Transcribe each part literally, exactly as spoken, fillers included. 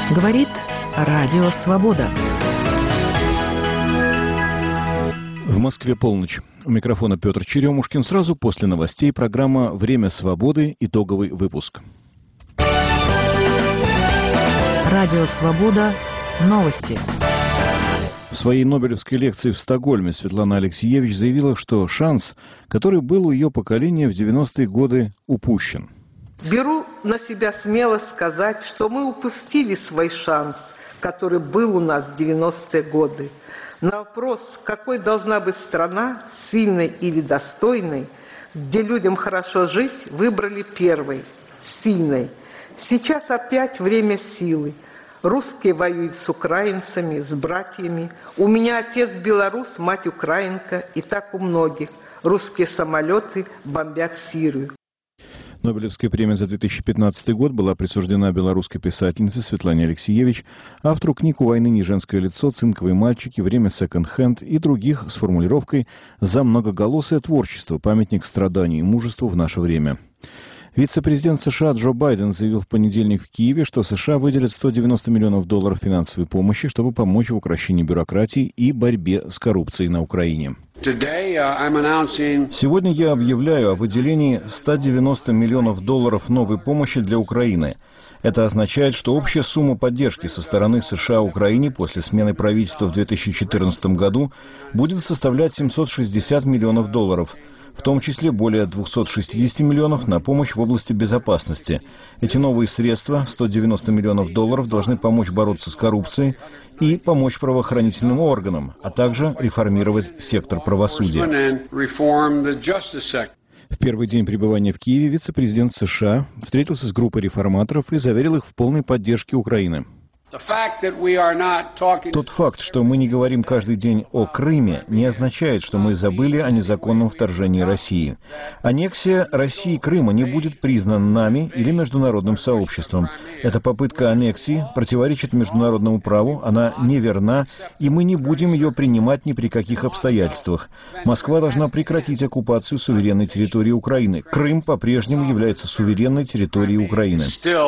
Говорит Радио Свобода. В Москве полночь. У микрофона Петр Черемушкин. Сразу после новостей программа «Время свободы». Итоговый выпуск. Радио Свобода. Новости. В своей нобелевской лекции в Стокгольме Светлана Алексиевич заявила, что шанс, который был у ее поколения в девяностые годы, упущен. Беру на себя смело сказать, что мы упустили свой шанс, который был у нас в девяностые годы. На вопрос, какой должна быть страна, сильной или достойной, где людям хорошо жить, выбрали первой, сильной. Сейчас опять время силы. Русские воюют с украинцами, с братьями. У меня отец белорус, мать украинка, и так у многих. Русские самолеты бомбят Сирию. Нобелевская премия за две тысячи пятнадцатый год была присуждена белорусской писательнице Светлане Алексиевич, автору книг «У войны не женское лицо», «Цинковые мальчики», «Время секонд-хенд» и других с формулировкой «За многоголосое творчество. Памятник страданию и мужеству в наше время». Вице-президент США Джо Байден заявил в понедельник в Киеве, что США выделят сто девяносто миллионов долларов финансовой помощи, чтобы помочь в укрощении бюрократии и борьбе с коррупцией на Украине. Сегодня я объявляю о выделении ста девяноста миллионов долларов новой помощи для Украины. Это означает, что общая сумма поддержки со стороны США Украине после смены правительства в две тысячи четырнадцатом году будет составлять семьсот шестьдесят миллионов долларов. В том числе более двухсот шестидесяти миллионов на помощь в области безопасности. Эти новые средства, сто девяносто миллионов долларов, должны помочь бороться с коррупцией и помочь правоохранительным органам, а также реформировать сектор правосудия. В первый день пребывания в Киеве вице-президент США встретился с группой реформаторов и заверил их в полной поддержке Украины. Тот факт, что мы не говорим каждый день о Крыме, не означает, что мы забыли о незаконном вторжении России. Аннексия России Крыма не будет признана нами или международным сообществом. Эта попытка аннексии противоречит международному праву, она неверна, и мы не будем ее принимать ни при каких обстоятельствах. Москва должна прекратить оккупацию суверенной территории Украины. Крым по-прежнему является суверенной территорией Украины.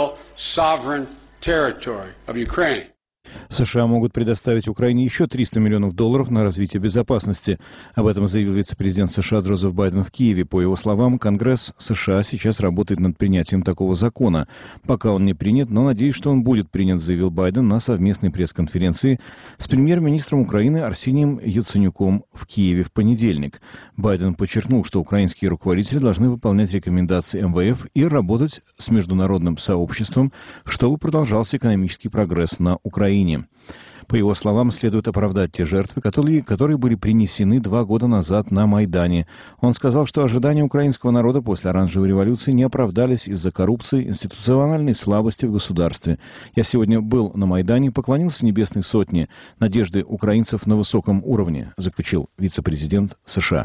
США могут предоставить Украине еще триста миллионов долларов на развитие безопасности. Об этом заявил вице-президент США Джозеф Байден в Киеве. По его словам, Конгресс США сейчас работает над принятием такого закона. Пока он не принят, но надеюсь, что он будет принят, заявил Байден на совместной пресс-конференции с премьер-министром Украины Арсением Яценюком в Киеве в понедельник. Байден подчеркнул, что украинские руководители должны выполнять рекомендации эм вэ эф и работать с международным сообществом, чтобы продолжался экономический прогресс на Украине. По его словам, следует оправдать те жертвы, которые, которые были принесены два года назад на Майдане. Он сказал, что ожидания украинского народа после оранжевой революции не оправдались из-за коррупции, институциональной слабости в государстве. Я сегодня был на Майдане, поклонился Небесной Сотне. Надежды украинцев на высоком уровне, заключил вице-президент США.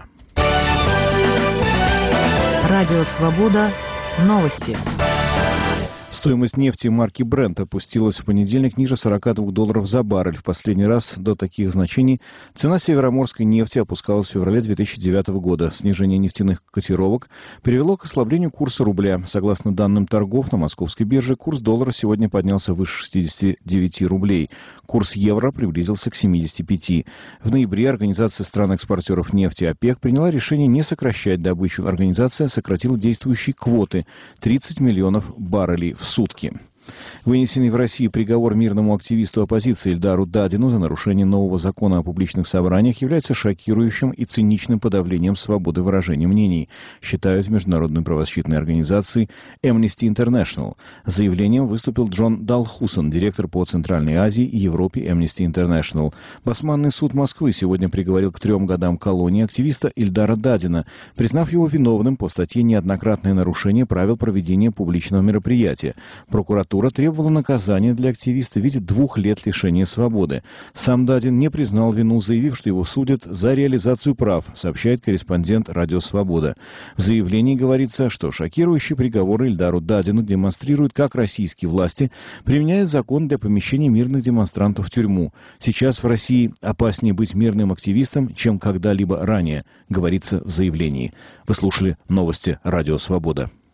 Радио Свобода. Новости. Стоимость нефти марки Brent опустилась в понедельник ниже сорока двух долларов за баррель. В последний раз до таких значений цена североморской нефти опускалась в феврале две тысячи девятого года. Снижение нефтяных котировок привело к ослаблению курса рубля. Согласно данным торгов на московской бирже, курс доллара сегодня поднялся выше шестидесяти девяти рублей. Курс евро приблизился к семидесяти пяти. В ноябре Организация стран-экспортеров нефти ОПЕК приняла решение не сокращать добычу. Организация сократила действующие квоты – тридцать миллионов баррелей в сутки. Вынесенный в России приговор мирному активисту оппозиции Ильдару Дадину за нарушение нового закона о публичных собраниях является шокирующим и циничным подавлением свободы выражения мнений, считают международной правозащитной организации Amnesty International. С заявлением выступил Джон Далхусон, директор по Центральной Азии и Европе Amnesty International. Басманный суд Москвы сегодня приговорил к трем годам колонии активиста Ильдара Дадина, признав его виновным по статье «Неоднократное нарушение правил проведения публичного мероприятия». Прокуратура требовала наказания для активиста в виде двух лет лишения свободы. Сам Дадин не признал вину, заявив, что его судят за реализацию прав, сообщает корреспондент «Радио Свобода». В заявлении говорится, что шокирующий приговор Ильдару Дадину демонстрирует, как российские власти применяют закон для помещения мирных демонстрантов в тюрьму. Сейчас в России опаснее быть мирным активистом, чем когда-либо ранее, говорится в заявлении. Вы слушали новости «Радио Свобода».